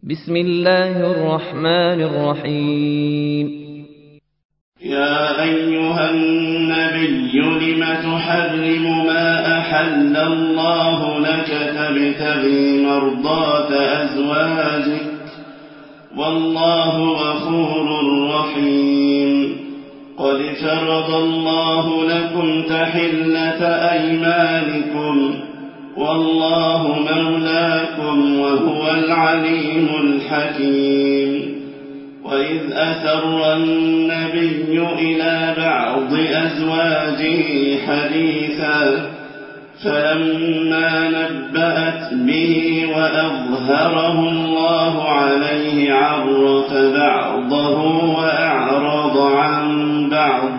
بسم الله الرحمن الرحيم. يا أيها النبي لم تحرم ما أحل الله لك تبتغي مرضات أزواجك والله غفور رحيم. قد فرض الله لكم تحلة أيمانكم والله مولاكم وهو العليم الحكيم. وإذ أسر النبي إلى بعض أزواجه حديثا فلما نبأت به وأظهره الله عليه عرف بعضه وأعرض عن بعض.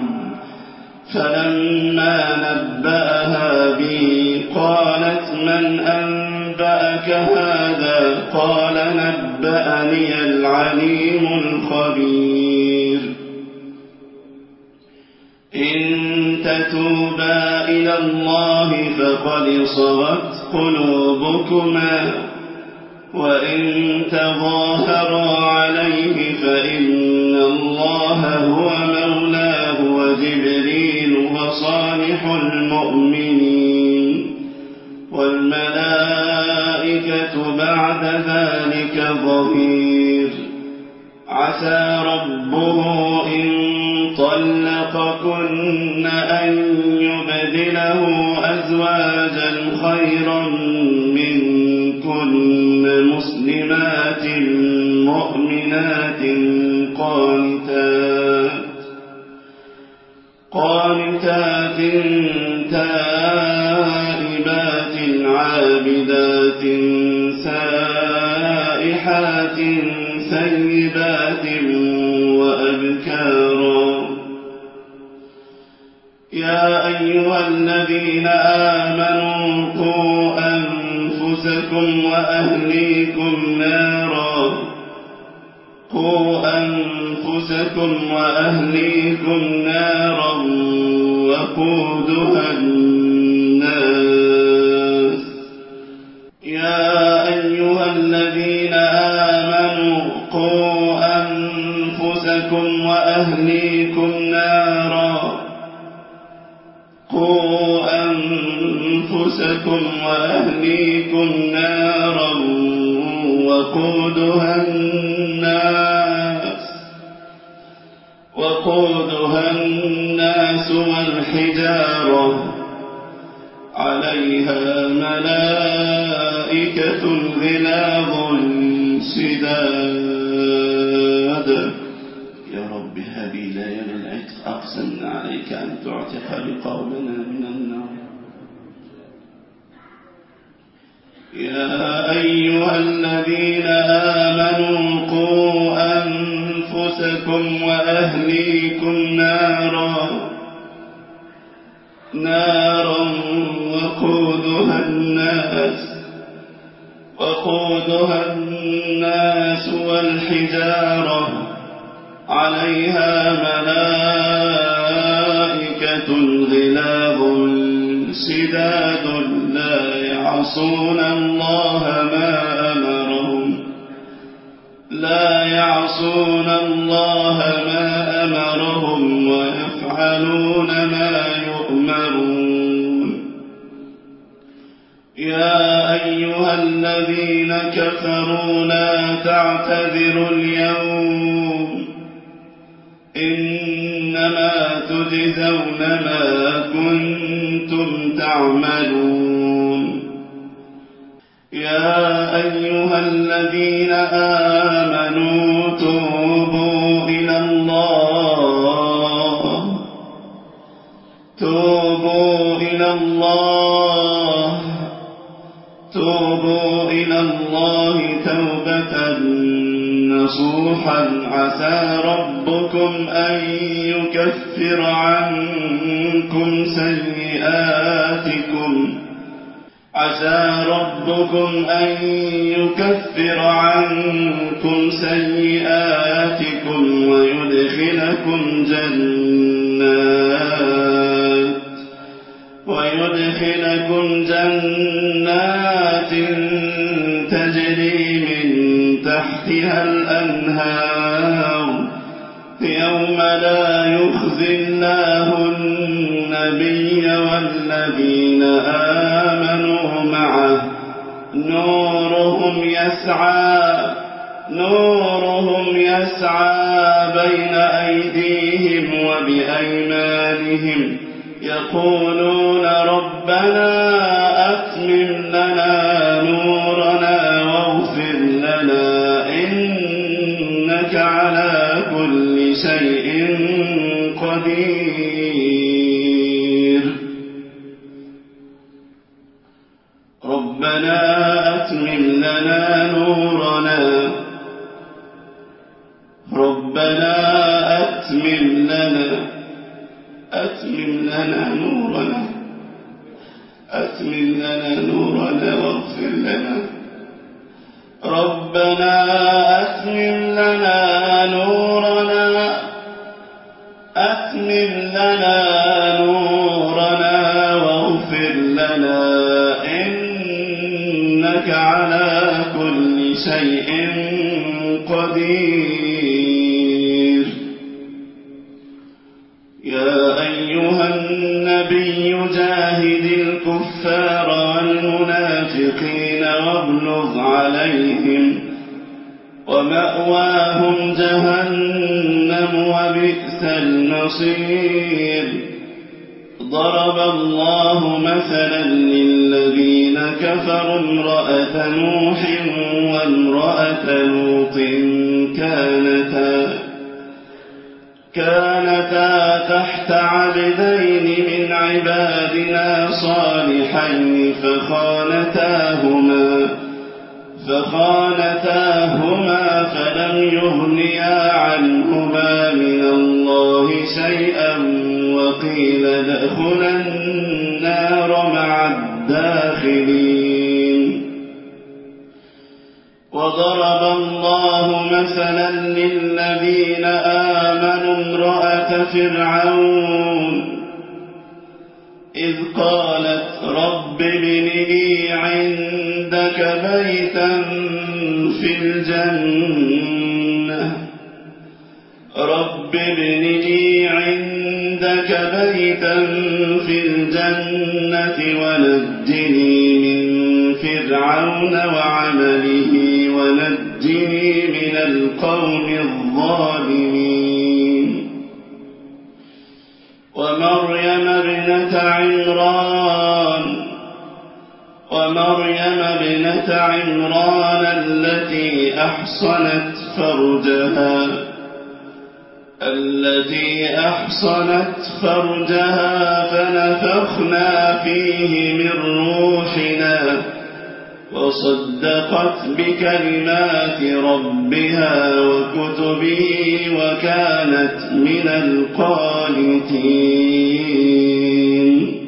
فلما نبأها به قالت من أنبأك هذا؟ قال نبأني العليم الخبير. إن تتوبا إلى الله فقد صغت قلوبكما وإن تظاهرا عليه فإن الله هو مولاه وجبريل وصالح المؤمنين والملائكة بعد ذلك ظهير. عسى ربه إن طلقكن أن يبدله أزواجا خيرا منكن مسلمات مؤمنات قانتات تائبات عابدات سائحات سيبات وأبكارا. يا أيها الذين آمنوا قوا أنفسكم وأهليكم نارا وقودها الناس. يا أيها الذين آمنوا قوا أنفسكم وأهليكم نارا وقودها الناس والحجارة عليها ملائكة غلاظ شداد. يا رب هب لنا العتق أقسمنا عليك أن تعتق رقابنا من النار. يا أيها الذين آمنوا قوا أنفسكم وأهليكم نارا وقودها الناس والحجارة عليها ملائكة غلاظ شداد لا يعصون الله ما أمرهم ويفعلون ما يؤمرون. يا أيها الذين كفروا لا تعتذروا اليوم إنما تجزون ما كنتم تعملون. يا أيها الذين آمنوا توبوا إلى الله توبة نصوحا عسى ربكم أن يكفر عنكم سيئاتكم ويدخلكم جنات تجري من تحتها الأنهار يوم لا يخزي الله النبي والذين آمنوا معه نورهم يسعى بين أيديهم وبأيمانهم يقولون ربنا أتمم لنا نورنا واغفر لنا إنك على كل شيء قدير ربنا أتمم لنا نورنا ربنا أتمم لنا نورنا واغفر لنا ربنا أتمم لنا نورنا واغفر لنا إنك على كل شيء قدير يا أيها النبي جاهد الكفار والمنافقين واغلظ عليهم ومأواهم جهنم وبئس المصير ضرب الله مثلا للذين كفروا امرأة نوح وامرأة لوط كانتا تحت عبدين من عبادنا صالحين فخانتاهما فلم يغنيا عنهما من الله شيئا وقيل ادخلا النار مع الداخلين وضرب الله مثلا للذين آمنوا امرأة فرعون إذ قالت رب ابن لي عندك بيتا في الجنة ونجني من فرعون وعمله ونجني من القوم الظالمين ومريم ابنة عمران التي أحصنت فرجها فنفخنا فيه من روحنا وصدقت بكلمات ربها وكتبه وكانت من القانتين